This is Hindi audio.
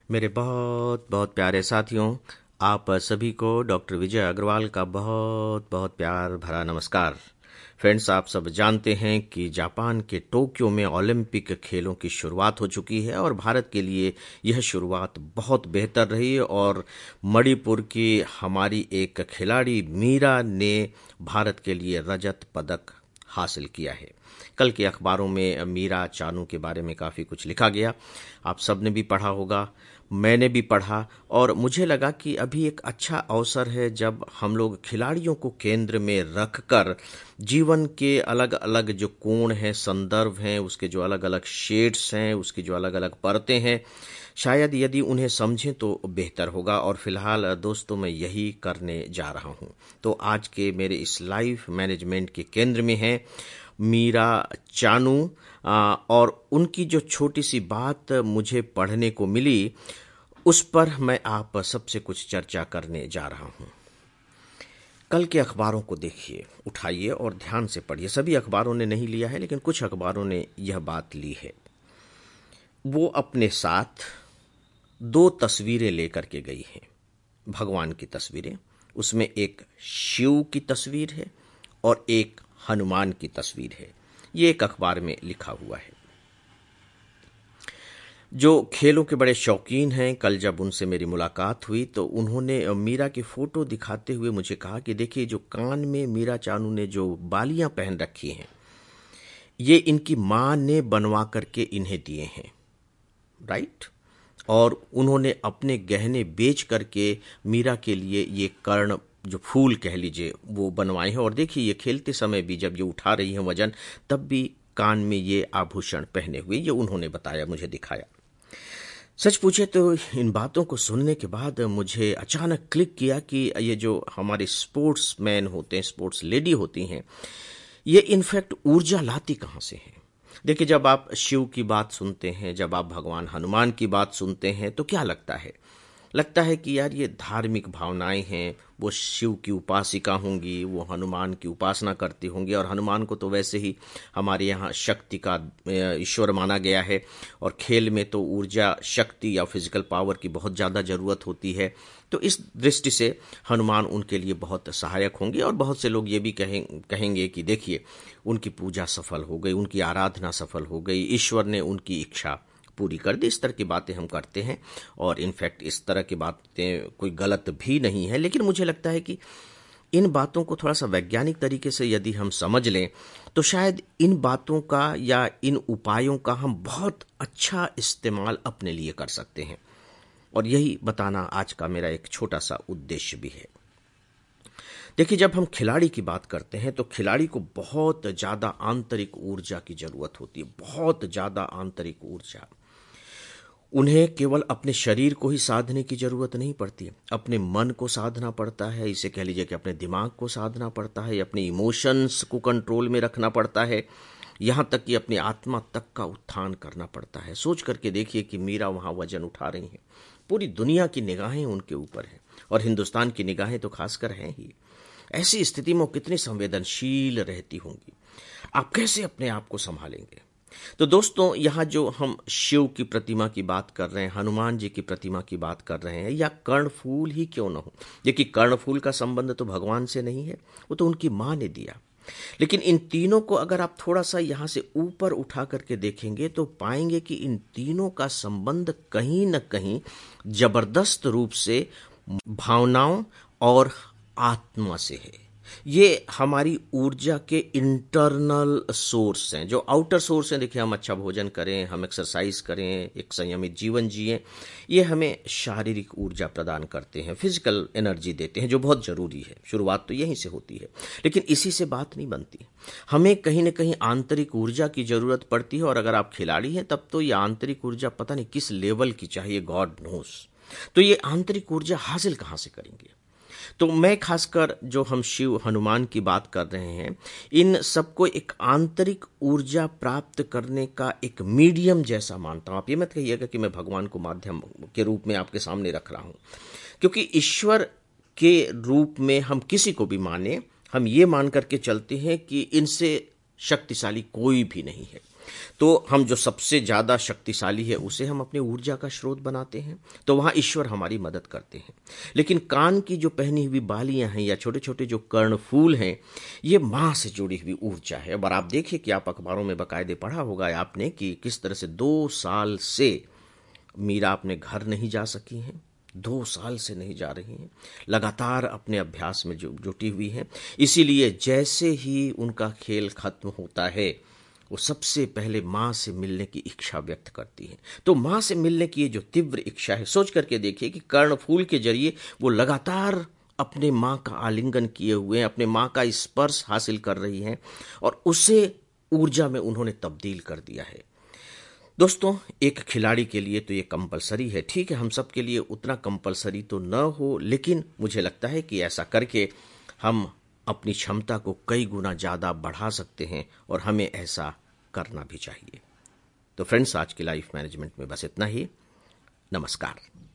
मेरे बहुत बहुत प्यारे साथियों, आप सभी को डॉक्टर विजय अग्रवाल का बहुत बहुत प्यार भरा नमस्कार। फ्रेंड्स, आप सब जानते हैं कि जापान के टोक्यो में ओलंपिक खेलों की शुरुआत हो चुकी है और भारत के लिए यह शुरुआत बहुत बेहतर रही और मणिपुर की हमारी एक खिलाड़ी मीरा ने भारत के लिए रजत पदक हासिल किया है। कल के अखबारों में मीरा चानू के बारे में काफ़ी कुछ लिखा गया। आप सबने भी पढ़ा होगा, मैंने भी पढ़ा और मुझे लगा कि अभी एक अच्छा अवसर है जब हम लोग खिलाड़ियों को केंद्र में रखकर जीवन के अलग अलग जो कोण हैं, संदर्भ हैं, उसके जो अलग अलग शेड्स हैं, उसकी जो अलग अलग परतें हैं, शायद यदि उन्हें समझें तो बेहतर होगा। और फिलहाल दोस्तों, मैं यही करने जा रहा हूं। तो आज के मेरे इस लाइफ मैनेजमेंट के केंद्र में है मीरा चानू और उनकी जो छोटी सी बात मुझे पढ़ने को मिली उस पर मैं आप सबसे कुछ चर्चा करने जा रहा हूं। कल के अखबारों को देखिए, उठाइए और ध्यान से पढ़िए। सभी अखबारों ने नहीं लिया है, लेकिन कुछ अखबारों ने यह बात ली है। वो अपने साथ दो तस्वीरें लेकर के गई हैं, भगवान की तस्वीरें। उसमें एक शिव की तस्वीर है और एक हनुमान की तस्वीर है। ये एक अखबार में लिखा हुआ है। जो खेलों के बड़े शौकीन हैं, कल जब उनसे मेरी मुलाकात हुई तो उन्होंने मीरा की फोटो दिखाते हुए मुझे कहा कि देखिए, जो कान में मीरा चानू ने जो बालियां पहन रखी हैं, ये इनकी मां ने बनवा करके इन्हें दिए हैं, राइट। और उन्होंने अपने गहने बेच करके मीरा के लिए ये कर्ण, जो फूल कह लीजिए, वो बनवाए हैं। और देखिए, ये खेलते समय भी जब ये उठा रही हैं वजन, तब भी कान में ये आभूषण पहने हुए, ये उन्होंने बताया, मुझे दिखाया। सच पूछे तो इन बातों को सुनने के बाद मुझे अचानक क्लिक किया कि ये जो हमारे स्पोर्ट्स मैन होते हैं, स्पोर्ट्स लेडी होती हैं, ये इनफैक्ट ऊर्जा लाती कहाँ से हैं। देखिए, जब आप शिव की बात सुनते हैं, जब आप भगवान हनुमान की बात सुनते हैं, तो क्या लगता है? लगता है कि यार, ये धार्मिक भावनाएं हैं, वो शिव की उपासिका होंगी, वो हनुमान की उपासना करती होंगी। और हनुमान को तो वैसे ही हमारे यहाँ शक्ति का ईश्वर माना गया है और खेल में तो ऊर्जा, शक्ति या फिजिकल पावर की बहुत ज़्यादा ज़रूरत होती है। तो इस दृष्टि से हनुमान उनके लिए बहुत सहायक होंगे। और बहुत से लोग ये भी कहेंगे कि देखिए, उनकी पूजा सफल हो गई, उनकी आराधना सफल हो गई, ईश्वर ने उनकी इच्छा पूरी कर दी। इस तरह की बातें हम करते हैं और इनफैक्ट इस तरह की बातें कोई गलत भी नहीं है, लेकिन मुझे लगता है कि इन बातों को थोड़ा सा वैज्ञानिक तरीके से यदि हम समझ लें तो शायद इन बातों का या इन उपायों का हम बहुत अच्छा इस्तेमाल अपने लिए कर सकते हैं। और यही बताना आज का मेरा एक छोटा सा उद्देश्य भी है। देखिए, जब हम खिलाड़ी की बात करते हैं तो खिलाड़ी को बहुत ज्यादा आंतरिक ऊर्जा की जरूरत होती है, बहुत ज्यादा आंतरिक ऊर्जा। उन्हें केवल अपने शरीर को ही साधने की जरूरत नहीं पड़ती, अपने मन को साधना पड़ता है, इसे कह लीजिए कि अपने दिमाग को साधना पड़ता है, अपने इमोशंस को कंट्रोल में रखना पड़ता है, यहां तक कि अपनी आत्मा तक का उत्थान करना पड़ता है। सोच करके देखिए कि मीरा वहां वजन उठा रही हैं, पूरी दुनिया की निगाहें उनके ऊपर हैं और हिंदुस्तान की निगाहें तो खासकर हैं ही। ऐसी स्थिति में कितनी संवेदनशील रहती होंगी। आप कैसे अपने आप को संभालेंगे? तो दोस्तों, यहाँ जो हम शिव की प्रतिमा की बात कर रहे हैं, हनुमान जी की प्रतिमा की बात कर रहे हैं, या कर्णफूल ही क्यों न हो, देखिए कर्णफूल का संबंध तो भगवान से नहीं है, वो तो उनकी मां ने दिया। लेकिन इन तीनों को अगर आप थोड़ा सा यहां से ऊपर उठा करके देखेंगे तो पाएंगे कि इन तीनों का संबंध कहीं न कहीं जबरदस्त रूप से भावनाओं और आत्मा से है। ये हमारी ऊर्जा के इंटरनल सोर्स हैं। जो आउटर सोर्स हैं, देखिए, हम अच्छा भोजन करें, हम एक्सरसाइज करें, एक संयमित जीवन जिएं, ये हमें शारीरिक ऊर्जा प्रदान करते हैं, फिजिकल एनर्जी देते हैं, जो बहुत जरूरी है। शुरुआत तो यहीं से होती है, लेकिन इसी से बात नहीं बनती। हमें कहीं ना कहीं आंतरिक ऊर्जा की जरूरत पड़ती है। और अगर आप खिलाड़ी हैं तब तो ये आंतरिक ऊर्जा पता नहीं किस लेवल की चाहिए, गॉड नोस। तो ये आंतरिक ऊर्जा हासिल कहां से करेंगे? तो मैं खासकर जो हम शिव हनुमान की बात कर रहे हैं, इन सबको एक आंतरिक ऊर्जा प्राप्त करने का एक मीडियम जैसा मानता हूं। आप ये मत कहिएगा कि मैं भगवान को माध्यम के रूप में आपके सामने रख रहा हूं, क्योंकि ईश्वर के रूप में हम किसी को भी माने, हम ये मान करके चलते हैं कि इनसे शक्तिशाली कोई भी नहीं है। तो हम जो सबसे ज़्यादा शक्तिशाली है उसे हम अपने ऊर्जा का स्रोत बनाते हैं, तो वहाँ ईश्वर हमारी मदद करते हैं। लेकिन कान की जो पहनी हुई बालियां हैं या छोटे छोटे जो कर्णफूल हैं, ये माँ से जुड़ी हुई ऊर्जा है। और आप देखिए कि आप अखबारों में बाकायदे पढ़ा होगा आपने कि किस तरह से 2 साल से मीरा अपने घर नहीं जा सकी हैं, 2 साल से नहीं जा रही हैं, लगातार अपने अभ्यास में जुटी हुई हैं। इसीलिए जैसे ही उनका खेल खत्म होता है, वो सबसे पहले माँ से मिलने की इच्छा व्यक्त करती है। तो माँ से मिलने की ये जो तीव्र इच्छा है, सोच करके देखिए कि कर्णफूल के जरिए वो लगातार अपने माँ का आलिंगन किए हुए हैं, अपने माँ का स्पर्श हासिल कर रही हैं और उसे ऊर्जा में उन्होंने तब्दील कर दिया है। दोस्तों, एक खिलाड़ी के लिए तो ये कंपलसरी है, ठीक है, हम सब के लिए उतना कंपलसरी तो न हो, लेकिन मुझे लगता है कि ऐसा करके हम अपनी क्षमता को कई गुना ज़्यादा बढ़ा सकते हैं और हमें ऐसा करना भी चाहिए। तो फ्रेंड्स, आज की लाइफ मैनेजमेंट में बस इतना ही। नमस्कार।